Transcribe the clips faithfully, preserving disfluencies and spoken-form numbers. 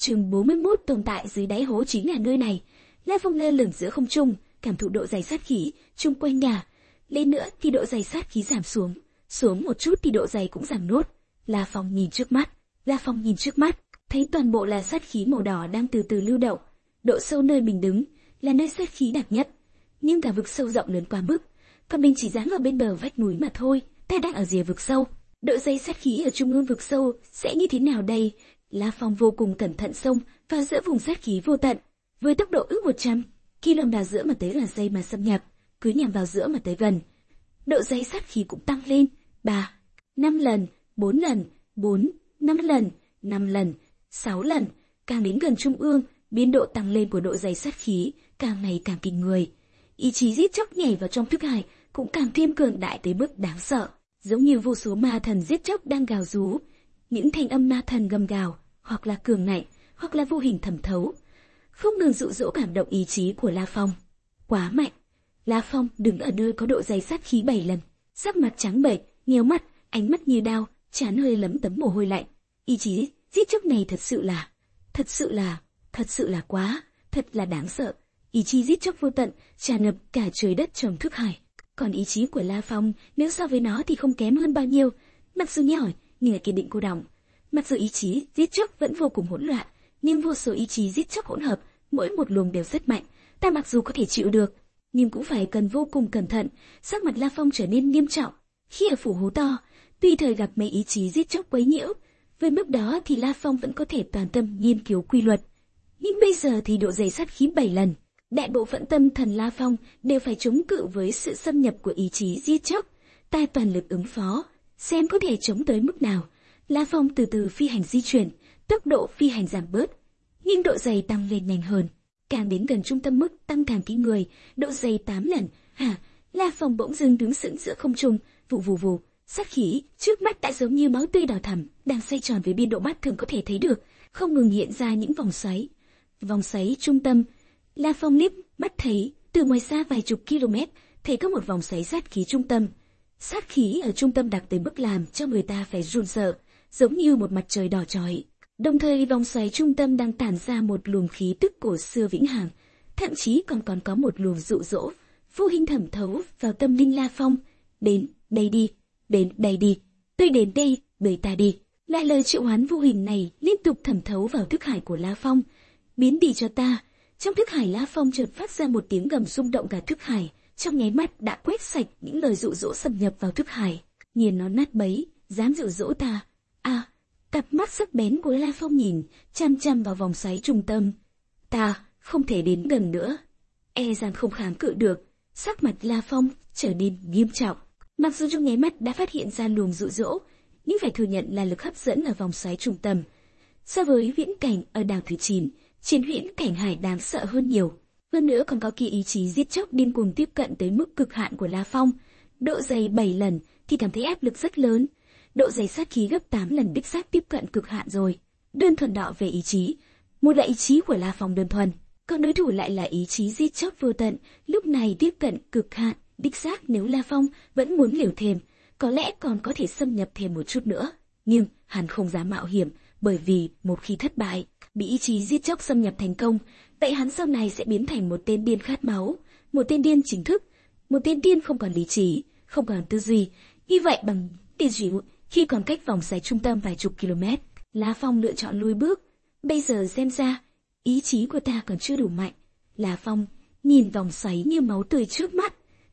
Chương bốn mươi mốt tồn tại dưới đáy hố chính là nơi này. La Phong lơ lửng giữa không trung, cảm thụ độ dày sát khí chung quanh nhà. Lên nữa thì độ dày sát khí giảm xuống, xuống một chút thì độ dày cũng giảm nốt. La Phong nhìn trước mắt, La Phong nhìn trước mắt, thấy toàn bộ là sát khí màu đỏ đang từ từ lưu động. Độ sâu nơi mình đứng là nơi sát khí đặc nhất, nhưng cả vực sâu rộng lớn quá mức, còn mình chỉ dáng ở bên bờ vách núi mà thôi. Ta đang ở rìa vực sâu, độ dày sát khí ở trung ương vực sâu sẽ như thế nào đây? La Phong vô cùng cẩn thận xông vào giữa vùng sát khí vô tận, với tốc độ ước một trăm ki lô mét vào giữa mà tới là giây mà xâm nhập, cứ nhằm vào giữa mà tới gần. Độ dày sát khí cũng tăng lên, ba, năm lần, bốn lần, bốn, năm lần, năm lần, sáu lần, càng đến gần trung ương, biên độ tăng lên của độ dày sát khí càng ngày càng kinh người. Ý chí giết chóc nhảy vào trong thức hải cũng càng thêm cường đại tới mức đáng sợ, giống như vô số ma thần giết chóc đang gào rú. Những thanh âm ma thần gầm gào, hoặc là cường ngạnh, hoặc là vô hình thẩm thấu, không ngừng dụ dỗ cảm động ý chí của La Phong. Quá mạnh. La Phong đứng ở nơi có độ dày sát khí bảy lần, sắc mặt trắng bệch, nhíu mắt, ánh mắt như đao, trán hơi lấm tấm mồ hôi lạnh. Ý chí giết chóc này thật sự là, thật sự là, thật sự là quá, thật là đáng sợ. Ý chí giết chóc vô tận, tràn ngập cả trời đất trong thức hải. Còn ý chí của La Phong, nếu so với nó thì không kém hơn bao nhiêu. Mặc dù nhỏ, nhưng là kiên định cô đọng. Mặc dù ý chí giết chóc vẫn vô cùng hỗn loạn, nhưng vô số ý chí giết chóc hỗn hợp, mỗi một luồng đều rất mạnh. Ta mặc dù có thể chịu được, nhưng cũng phải cần vô cùng cẩn thận. Sắc mặt La Phong trở nên nghiêm trọng. Khi ở phủ hố to, tuy thời gặp mấy ý chí giết chóc quấy nhiễu, với mức đó thì La Phong vẫn có thể toàn tâm nghiên cứu quy luật. Nhưng bây giờ thì độ dày sát khí bảy lần, đại bộ phận tâm thần La Phong đều phải chống cự với sự xâm nhập của ý chí giết chóc. Ta toàn lực ứng phó, xem có thể chống tới mức nào. La Phong từ từ phi hành di chuyển, tốc độ phi hành giảm bớt, nhưng độ dày tăng lên nhanh hơn. Càng đến gần trung tâm mức tăng càng kinh người, độ dày tám lần. Hả? La Phong bỗng dưng đứng sững giữa không trung, vụ vù vù, sát khí trước mắt đã giống như máu tươi đỏ thẳm, đang xoay tròn với biên độ mắt thường có thể thấy được, không ngừng hiện ra những vòng xoáy. Vòng xoáy trung tâm, La Phong liếc mắt thấy từ ngoài xa vài chục km, thấy có một vòng xoáy sát khí trung tâm. Sát khí ở trung tâm đặc tới mức làm cho người ta phải run sợ, giống như một mặt trời đỏ chói. Đồng thời vòng xoáy trung tâm đang tản ra một luồng khí tức cổ xưa vĩnh hằng, thậm chí còn còn có một luồng dụ dỗ vô hình thẩm thấu vào tâm linh La Phong. Đến đây đi, đến đây đi, tôi đến đây, đợi ta đi. Là lời triệu hoán vô hình này liên tục thẩm thấu vào thức hải của La Phong. Biến đi cho ta. Trong thức hải La Phong chợt phát ra một tiếng gầm rung động cả thức hải, trong nháy mắt đã quét sạch những lời dụ dỗ xâm nhập vào thức hải. Nhìn nó nát bấy, dám dụ dỗ ta? À, cặp mắt sắc bén của La Phong nhìn chăm chăm vào vòng xoáy trung tâm. Ta không thể đến gần nữa. E rằng không kháng cự được. Sắc mặt La Phong trở nên nghiêm trọng. Mặc dù trong nháy mắt đã phát hiện ra luồng dụ dỗ, nhưng phải thừa nhận là lực hấp dẫn ở vòng xoáy trung tâm. So với viễn cảnh ở đảo Thủy Chín, chiến viễn cảnh hải đáng sợ hơn nhiều. Hơn nữa còn có kỳ ý chí giết chóc điên cuồng tiếp cận tới mức cực hạn của La Phong. Độ dày bảy lần thì cảm thấy áp lực rất lớn. Độ dày sát khí gấp tám lần đích xác tiếp cận cực hạn rồi. Đơn thuần đọ về ý chí, một là ý chí của La Phong đơn thuần, còn đối thủ lại là ý chí giết chóc vô tận, lúc này tiếp cận cực hạn. Đích xác nếu La Phong vẫn muốn liều thêm, có lẽ còn có thể xâm nhập thêm một chút nữa. Nhưng hắn không dám mạo hiểm, bởi vì một khi thất bại, bị ý chí giết chóc xâm nhập thành công, vậy hắn sau này sẽ biến thành một tên điên khát máu, một tên điên chính thức, một tên điên không còn lý trí, không còn tư duy. Như vậy bằng tiền chỉ khi còn cách vòng xoáy trung tâm vài chục km, La Phong lựa chọn lùi bước. Bây giờ xem ra, ý chí của ta còn chưa đủ mạnh. La Phong nhìn vòng xoáy như máu tươi trước mắt.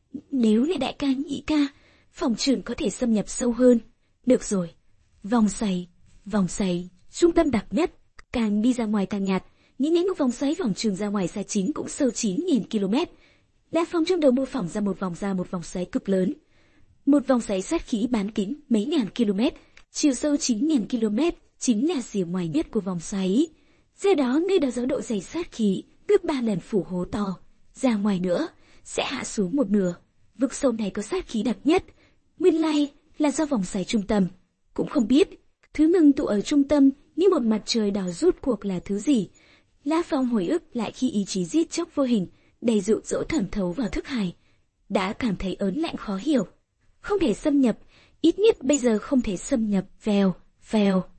Nếu là đại ca nhị ca, phòng trường có thể xâm nhập sâu hơn. Được rồi, vòng xoáy, vòng xoáy, trung tâm đặc nhất, càng đi ra ngoài càng nhạt, những nhánh của vòng xoáy vòng trường ra ngoài xa chính cũng sâu chín nghìn km. La Phong trong đầu mô phỏng ra một vòng ra một vòng xoáy cực lớn. Một vòng xoáy sát khí bán kính mấy ngàn km, chiều sâu chín nghìn km, chính là rìa ngoài nhất của vòng xoáy. Do đó nơi đó gió độ dày sát khí gấp ba lần phủ hố to, ra ngoài nữa sẽ hạ xuống một nửa. Vực sâu này có sát khí đặc nhất, nguyên lai là do vòng xoáy trung tâm. Cũng không biết thứ ngưng tụ ở trung tâm như một mặt trời đỏ rút cuộc là thứ gì. La Phong hồi ức lại khi ý chí giết chóc vô hình đầy dụ dỗ thẩm thấu vào thức hải, đã cảm thấy ớn lạnh khó hiểu. Không thể xâm nhập, ít nhất bây giờ không thể xâm nhập. Vèo, vèo.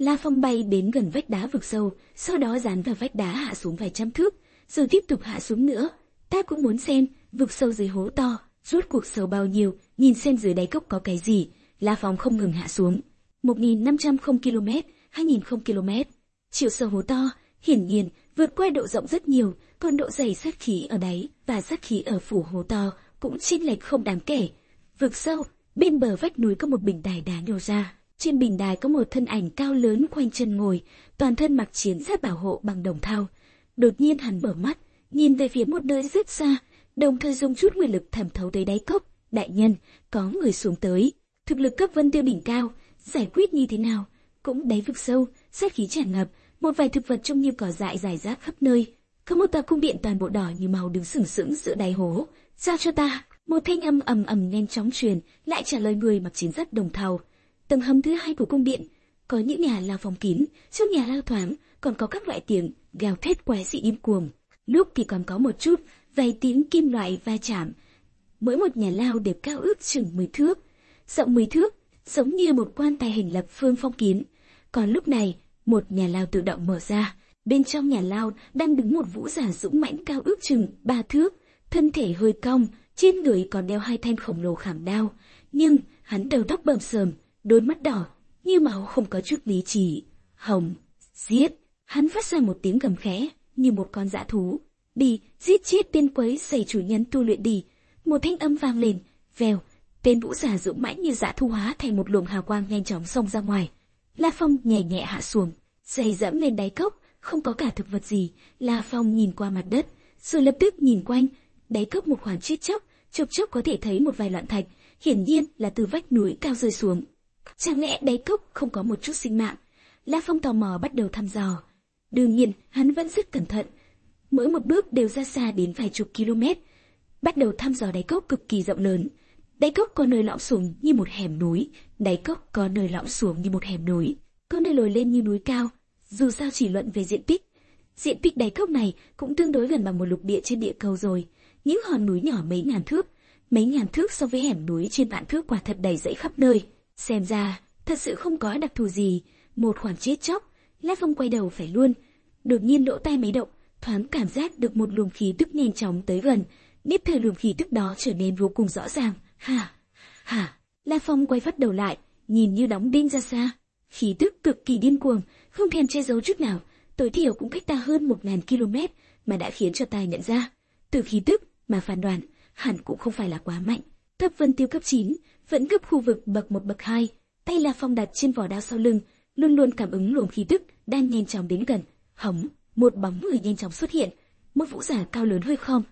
La Phong bay đến gần vách đá vực sâu, sau đó dán vào vách đá hạ xuống vài trăm thước, rồi tiếp tục hạ xuống nữa. Ta cũng muốn xem vực sâu dưới hố to, rốt cuộc sâu bao nhiêu, nhìn xem dưới đáy cốc có cái gì. La Phong không ngừng hạ xuống. một nghìn năm trăm ki lô mét, hai nghìn ki lô mét. Chiều sâu hố to, hiển nhiên vượt qua độ rộng rất nhiều, còn độ dày sát khí ở đáy và sát khí ở phủ hố to cũng chênh lệch không đáng kể. Vực sâu, bên bờ vách núi có một bình đài đá nhô ra. Trên bình đài có một thân ảnh cao lớn khoanh chân ngồi, toàn thân mặc chiến giáp bảo hộ bằng đồng thau. Đột nhiên hắn mở mắt, nhìn về phía một nơi rất xa, đồng thời dùng chút nguyên lực thẩm thấu tới đáy cốc. Đại nhân, có người xuống tới. Thực lực cấp Vân Tiêu đỉnh cao, giải quyết như thế nào? Cũng đáy vực sâu, sát khí tràn ngập, một vài thực vật trông như cỏ dại rải rác khắp nơi. Có một tòa cung điện toàn bộ đỏ như máu đứng sừng sững giữa đáy hố. Giao cho ta. Một thanh âm ầm ầm nhanh chóng truyền, lại trả lời người mặc chiến giáp đồng thau. Tầng hầm thứ hai của cung điện, có những nhà lao phong kín, trong nhà lao thoáng, còn có các loại tiếng gào thét quái dị điên cuồng. Lúc thì còn có một chút vài tiếng kim loại va chạm. Mỗi một nhà lao đều cao ước chừng mười thước, rộng mười thước, giống như một quan tài hình lập phương phong kín. Còn lúc này, một nhà lao tự động mở ra. Bên trong nhà lao đang đứng một vũ giả dũng mãnh cao ước chừng ba thước, thân thể hơi cong, trên người còn đeo hai thanh khổng lồ khảm đao, nhưng hắn đầu tóc bầm sờm, đôi mắt đỏ như máu, không có chút lý trí. Hồng, giết! Hắn phát ra một tiếng gầm khẽ như một con dã thú. Đi, giết chết tên quấy rầy chủ nhân tu luyện đi! Một thanh âm vang lên, vèo, tên vũ giả dũng mãnh như dã thú hóa thành một luồng hào quang nhanh chóng xông ra ngoài. La Phong nhẹ nhẹ hạ xuống, giày dẫm lên đáy cốc, không có cả thực vật gì. La Phong nhìn qua mặt đất, rồi lập tức nhìn quanh. Đáy cốc một khoảng chết chóc, chốc chốc có thể thấy một vài loạn thạch, hiển nhiên là từ vách núi cao rơi xuống. Chẳng lẽ đáy cốc không có một chút sinh mạng? La Phong tò mò bắt đầu thăm dò. Đương nhiên, hắn vẫn rất cẩn thận, mỗi một bước đều ra xa đến vài chục km. Bắt đầu thăm dò đáy cốc cực kỳ rộng lớn. Đáy cốc có nơi lõm xuống như một hẻm núi, đáy cốc có nơi lõm xuống như một hẻm núi, có nơi lồi lên như núi cao. Dù sao chỉ luận về diện tích, diện tích đáy cốc này cũng tương đối gần bằng một lục địa trên địa cầu rồi. Những hòn núi nhỏ mấy ngàn thước, mấy ngàn thước so với hẻm núi trên vạn thước quả thật đầy rẫy khắp nơi. Xem ra, thật sự không có đặc thù gì. Một khoảng chết chóc, La Phong quay đầu phải luôn. Đột nhiên lỗ tai mấy động, thoáng cảm giác được một luồng khí tức nhanh chóng tới gần. Nếp thời luồng khí tức đó trở nên vô cùng rõ ràng. Hả? Hả? La Phong quay phát đầu lại, nhìn như đóng đinh ra xa. Khí tức cực kỳ điên cuồng, không thèm che giấu chút nào, tối thiểu cũng cách ta hơn một ngàn km, mà đã khiến cho ta nhận ra. Từ khí tức mà phán đoán, hẳn cũng không phải là quá mạnh. Cấp Vân Tiêu cấp chín, vẫn cấp khu vực bậc một bậc hai. Tay La Phong đặt trên vỏ đao sau lưng, luôn luôn cảm ứng luồng khí tức đang nhanh chóng đến gần. Hống, một bóng người nhanh chóng xuất hiện, một vũ giả cao lớn hơi khom,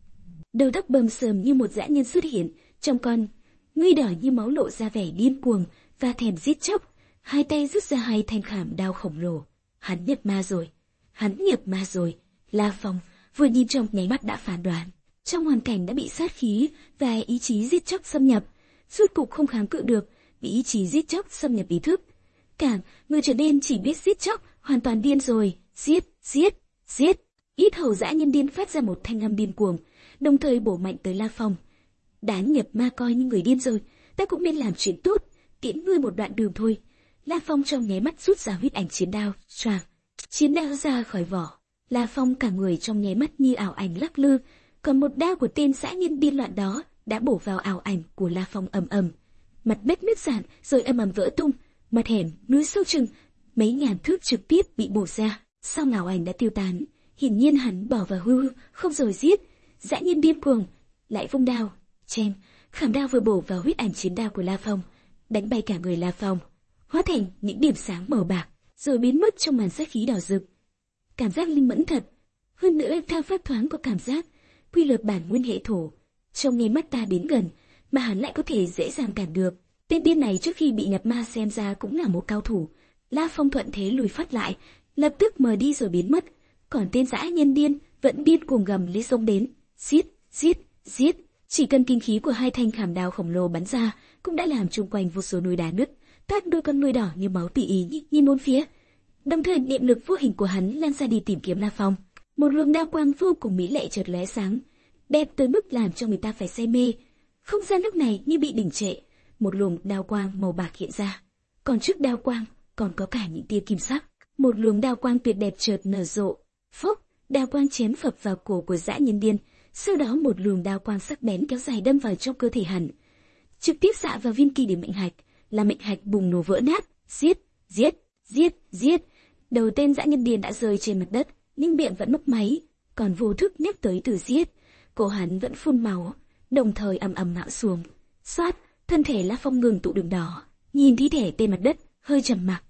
đầu tóc bầm sờm như một dã nhân xuất hiện, trong con ngươi đỏ như máu lộ ra vẻ điên cuồng và thèm giết chóc. Hai tay rút ra hai thanh khảm đao khổng lồ. Hắn nhập ma rồi, hắn nhập ma rồi. La Phong vừa nhìn trong nháy mắt đã phán đoán, trong hoàn cảnh đã bị sát khí và ý chí giết chóc xâm nhập, rốt cục không kháng cự được, bị ý chí giết chóc xâm nhập ý thức. Càng người trở nên chỉ biết giết chóc, hoàn toàn điên rồi. Giết, giết, giết! Ít hầu dã nhân điên phát ra một thanh âm điên cuồng, đồng thời bổ mạnh tới La Phong. Đã nhập ma coi như người điên rồi, ta cũng nên làm chuyện tốt, tiễn ngươi một đoạn đường thôi. La Phong trong nháy mắt rút ra huyết ảnh chiến đao, choàng, chiến đao ra khỏi vỏ. La Phong cả người trong nháy mắt như ảo ảnh lắc lư, còn một đao của tên dã nhân điên loạn đó đã bổ vào ảo ảnh của La Phong ầm ầm. Mặt đất nứt rạn rồi ầm ầm vỡ tung, mặt hẻm núi sâu chừng mấy ngàn thước trực tiếp bị bổ ra. Sau ảo ảnh đã tiêu tán, hiển nhiên hắn bỏ vào hư không rồi giết. Dã nhân điên cuồng lại vung đao, chém, khảm đao vừa bổ vào huyết ảnh chiến đao của La Phong, đánh bay cả người La Phong, hóa thành những điểm sáng màu bạc, rồi biến mất trong màn sát khí đỏ rực. Cảm giác linh mẫn thật, hơn nữa theo pháp thoáng có cảm giác quy luật bản nguyên hệ thổ, trong nháy mắt ta đến gần, mà hắn lại có thể dễ dàng cản được. Tên điên này trước khi bị nhập ma xem ra cũng là một cao thủ. La Phong thuận thế lùi phát lại, lập tức mờ đi rồi biến mất. Còn tên dã nhân điên vẫn điên cuồng gầm lấy xông đến, giết, giết, giết. Chỉ cần kinh khí của hai thanh khảm đao khổng lồ bắn ra, cũng đã làm chung quanh vô số núi đá nứt, toát đôi con nuôi đỏ như máu tỉ ý nhìn bốn phía. Đồng thời niệm lực vô hình của hắn lan ra đi tìm kiếm La Phong. Một luồng đao quang vô cùng mỹ lệ chợt lóe sáng, đẹp tới mức làm cho người ta phải say mê. Không gian lúc này như bị đình trệ, một luồng đao quang màu bạc hiện ra. Còn trước đao quang còn có cả những tia kim sắc. Một luồng đao quang tuyệt đẹp chợt nở rộ. Phốc, đao quang chém phập vào cổ của dã nhân điên. Sau đó một luồng đao quang sắc bén kéo dài đâm vào trong cơ thể hắn, trực tiếp xạ vào viên kỳ điểm mệnh hạch, là mệnh hạch bùng nổ vỡ nát. Giết, giết, giết, giết. Đầu tên dã nhân điên đã rơi trên mặt đất, nhưng miệng vẫn mấp máy, còn vô thức nhắc tới từ giết. Cổ hắn vẫn phun máu, đồng thời ầm ầm ngã xuống. Xoát, thân thể La Phong ngừng tụ đường đỏ, nhìn thi thể trên mặt đất, hơi trầm mặc.